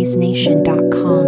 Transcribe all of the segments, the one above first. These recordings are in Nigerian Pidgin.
BaseNation.com.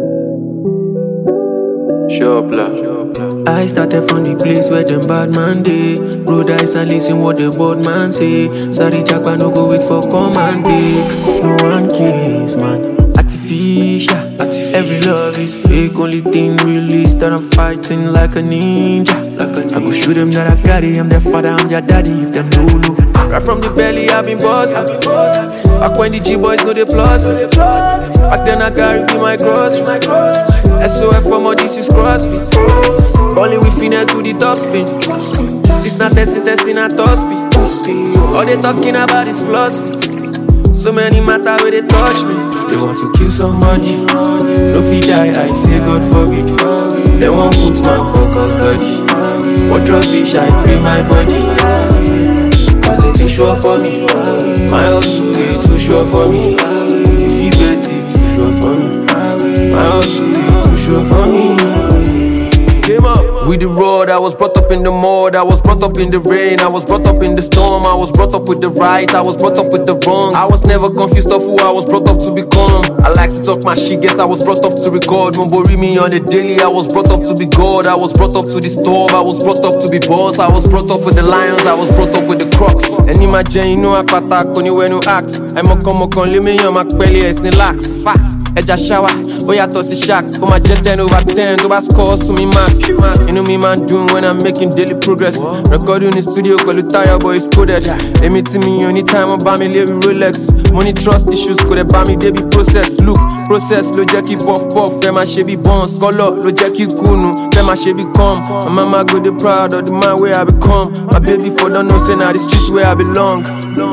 Sure, I started from the place where them bad man dey. Road eyes and listen what the board man say. Sorry, Jackpot no go wait for command take. No one cares, man. Artificial. Every love is fake. Only thing real is that I'm fighting like a ninja. I go show them that I got it. I'm their father, I'm their daddy. If them no look. Right from the belly, I've been bossed. Back when the G-boys know the plus. Back then I carry be my cross. SOF for more, this is CrossFit. Only we finesse do the top spin. This not testing at top speed. All they talking about is philosophy. So many matter where they touch me. They want to kill somebody. No fit die, I say God forbid. They want put man for custody. What drug bitch, I pay my body. Cause it is sure for me. My house is too sure for me. If you get it, too sure for me. My house is too sure for me. Came up with the road, I was brought up in the mud, I was brought up in the rain, I was brought up in the storm, I was brought up with the right, I was brought up with the wrong. I was never confused of who I was brought up to become. I like to talk my shit, guess I was brought up to record. Mumbori me on the daily, I was brought up to be God, I was brought up to the storm, I was brought up to be boss, I was brought up with the lions, I was brought up with the crocs. And imagine, you know I can't talk when you act. I'm a come on, let me on my belly, it's relax, facts. Eja shower, oya tossy shacks. Oh my jet 10 over 10, do I score so me max. You know me man doing when I'm making daily progress. Recording in the studio, call it tire boy, it's coded. They meet me anytime about me, Larry Rolex. Money trust issues, could they buy me, they be process. Look, process, lo jackie puff, fẹ́ ma ṣe bí bones. Color, lo jackie kunu, fẹ́ ma ṣe bí come. My mama go the proud of the man where I become. My baby for don't know, say now the streets where I belong.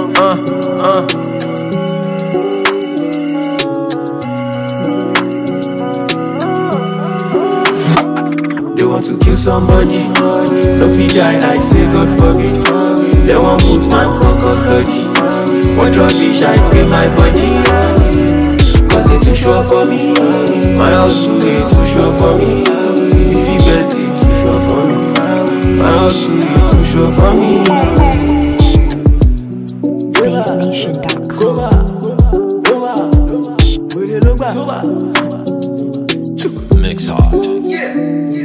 They want to kill somebody. No fit die, I say God forbid. They want put man for custody. What drug bitch, I pay my body. Cause it's too sure for me. My house is too sure for me. If you get it, too sure for me. My house is too sure for me. BaseNation.com. Mix hard. Yeah.